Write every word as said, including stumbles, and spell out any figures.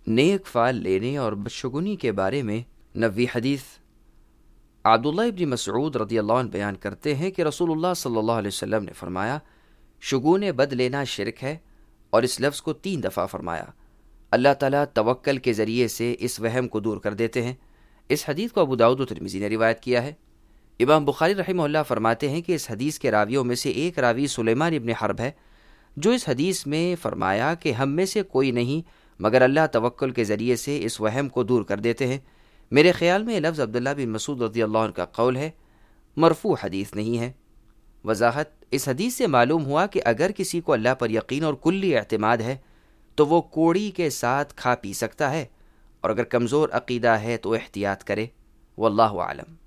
नेक fall लेने और बदशगुनी के बारे में नबवी हदीस। अब्दुल्लाह इब्न मसऊद रज़ियल्लाहु अन्हु बयान करते हैं कि रसूलुल्लाह सल्लल्लाहु अलैहि वसल्लम ने फरमाया, शुगून बद लेना शिरक है, और इस लफ्ज़ को तीन दफ़ा फरमाया। अल्लाह ताला तवक्कल के ज़रिए से इस वहम को दूर कर देते हैं। इस हदीस को अबू दाऊद और तिरमिज़ी ने रिवायत किया है। इमाम बुखारी रहमहुल्लाह फरमाते हैं कि इस हदीस के रावियों में से एक रावी सुलेमान इब्न हर्ब है, जो इस हदीस में फरमाया कि हम में से कोई नहीं मगर अल्लाह तवक्कुल के ज़रिए से इस वहम को दूर कर देते हैं। मेरे ख्याल में लफ्ज़ अब्दुल्लाह बिन मसूद रज़ियल्लाहु अन्हु का कौल है, मरफू हदीस नहीं है। वजाहत, इस हदीस से मालूम हुआ कि अगर किसी को अल्लाह पर यकीन और कुल्ली एतमाद है तो वो कोड़ी के साथ खा पी सकता है, और अगर कमज़ोर अक़ीदा है तो एहतियात करे। वल्लाहु आलम।